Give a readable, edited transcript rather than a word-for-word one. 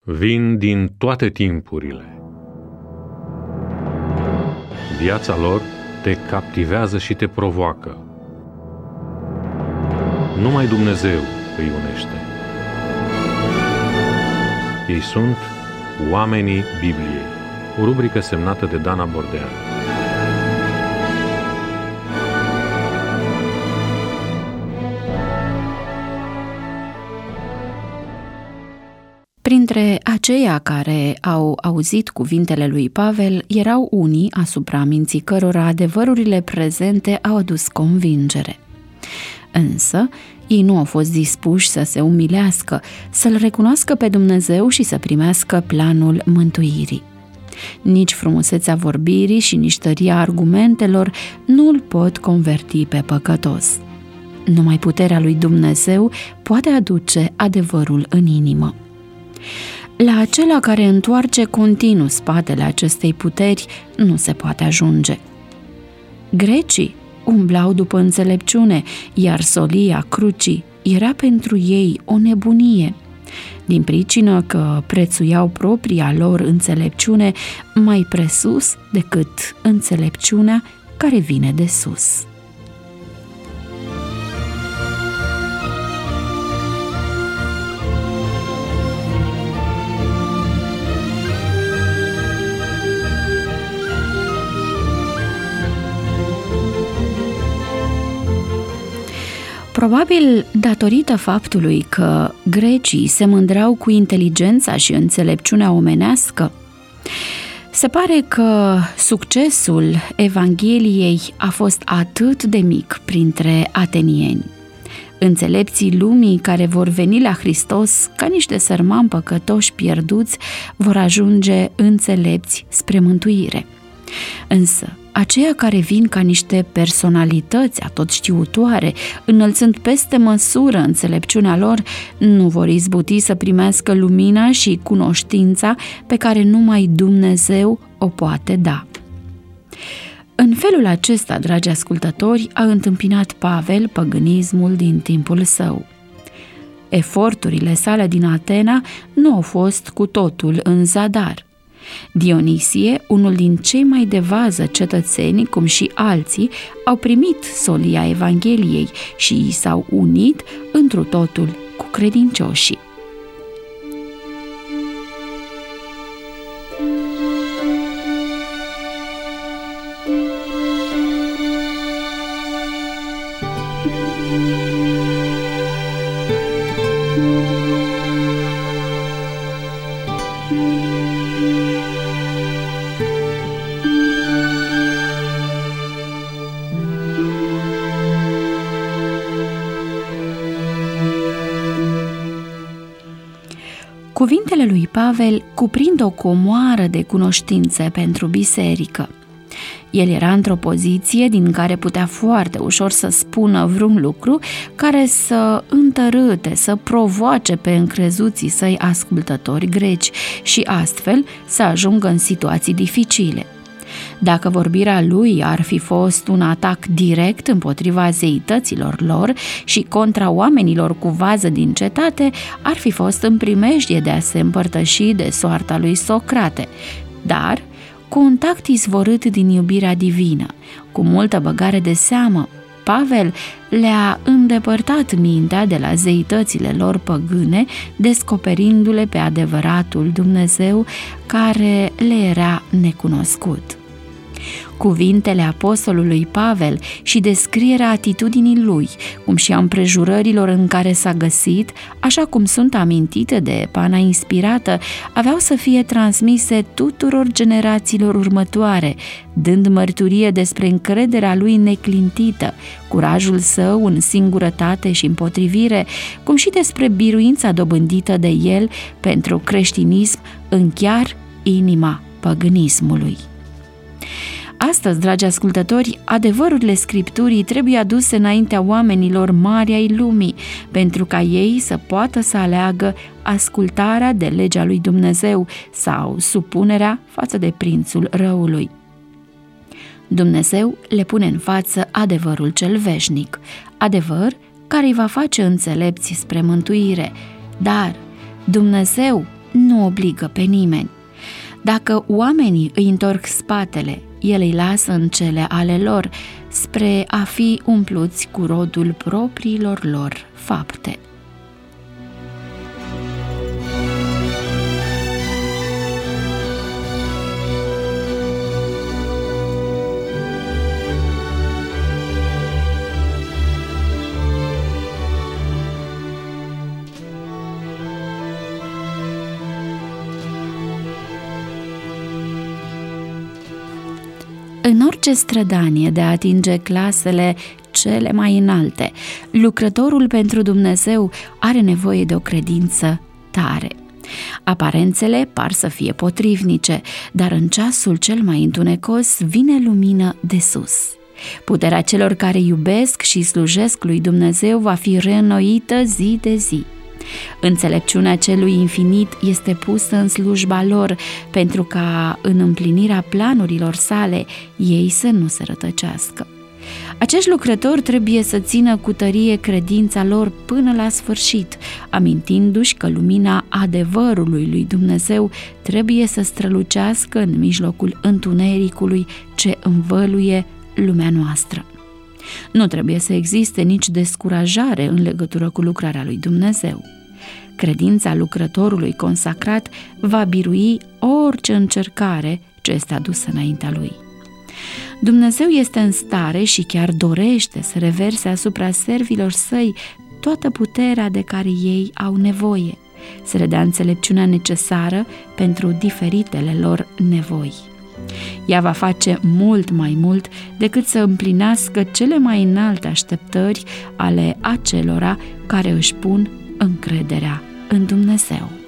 vin din toate timpurile. Viața lor te captivează și te provoacă. Numai Dumnezeu îi unește. Ei sunt Oamenii Bibliei, o rubrică semnată de Dana Bordean. Printre aceia care au auzit cuvintele lui Pavel erau unii asupra minții cărora adevărurile prezente au adus convingere. Însă, ei nu au fost dispuși să se umilească, să-L recunoască pe Dumnezeu și să primească planul mântuirii. Nici frumusețea vorbirii și nici tăria argumentelor nu îl pot converti pe păcătos. Numai puterea lui Dumnezeu poate aduce adevărul în inimă. La acela care întoarce continuu spatele acestei puteri nu se poate ajunge. Grecii umblau după înțelepciune, iar solia crucii era pentru ei o nebunie, din pricină că prețuiau propria lor înțelepciune mai presus decât înțelepciunea care vine de sus. Probabil datorită faptului că grecii se mândreau cu inteligența și înțelepciunea omenească, se pare că succesul Evangheliei a fost atât de mic printre atenieni. Înțelepții lumii care vor veni la Hristos ca niște sărmani păcătoși pierduți vor ajunge înțelepți spre mântuire. Însă, aceia care vin ca niște personalități atotștiutoare, înălțând peste măsură înțelepciunea lor, nu vor izbuti să primească lumina și cunoștința pe care numai Dumnezeu o poate da. În felul acesta, dragi ascultători, a întâmpinat Pavel păgânismul din timpul său. Eforturile sale din Atena nu au fost cu totul în zadar. Dionisie, unul din cei mai de vază cetățeni, cum și alții, au primit solia Evangheliei și s-au unit întru totul cu credincioșii. Cuvintele lui Pavel cuprind o comoară de cunoștințe pentru biserică. El era într-o poziție din care putea foarte ușor să spună vreun lucru care să întărâte, să provoace pe încrezuții săi ascultători greci și astfel să ajungă în situații dificile. Dacă vorbirea lui ar fi fost un atac direct împotriva zeităților lor și contra oamenilor cu vază din cetate, ar fi fost în primejdie de a se împărtăși de soarta lui Socrate. Dar, cu un tact izvorât din iubirea divină, cu multă băgare de seamă, Pavel le-a îndepărtat mintea de la zeitățile lor păgâne, descoperindu-le pe adevăratul Dumnezeu care le era necunoscut. Cuvintele apostolului Pavel și descrierea atitudinii lui, cum și a împrejurărilor în care s-a găsit, așa cum sunt amintite de pana inspirată, aveau să fie transmise tuturor generațiilor următoare, dând mărturie despre încrederea lui neclintită, curajul său în singurătate și împotrivire, cum și despre biruința dobândită de el pentru creștinism în chiar inima păgânismului. Astăzi, dragi ascultători, adevărurile Scripturii trebuie aduse înaintea oamenilor mari ai lumii, pentru ca ei să poată să aleagă ascultarea de legea lui Dumnezeu sau supunerea față de prințul răului. Dumnezeu le pune în față adevărul cel veșnic, adevăr care îi va face înțelepți spre mântuire, dar Dumnezeu nu obligă pe nimeni. Dacă oamenii îi întorc spatele, El îi lasă în cele ale lor, spre a fi umpluți cu rodul propriilor lor fapte. În orice strădanie de a atinge clasele cele mai înalte, lucrătorul pentru Dumnezeu are nevoie de o credință tare. Aparențele par să fie potrivnice, dar în ceasul cel mai întunecos vine lumină de sus. Puterea celor care iubesc și slujesc lui Dumnezeu va fi reînnoită zi de zi. Înțelepciunea celui infinit este pusă în slujba lor, pentru ca în împlinirea planurilor sale ei să nu se rătăcească. Acești lucrători trebuie să țină cu tărie credința lor până la sfârșit, amintindu-și că lumina adevărului lui Dumnezeu trebuie să strălucească în mijlocul întunericului ce învăluie lumea noastră. Nu trebuie să existe nici descurajare în legătură cu lucrarea lui Dumnezeu. Credința lucrătorului consacrat va birui orice încercare ce este adusă înaintea lui. Dumnezeu este în stare și chiar dorește să reverse asupra servilor săi toată puterea de care ei au nevoie, să le dea înțelepciunea necesară pentru diferitele lor nevoi. Ea va face mult mai mult decât să împlinească cele mai înalte așteptări ale acelora care își pun încrederea în Dumnezeu.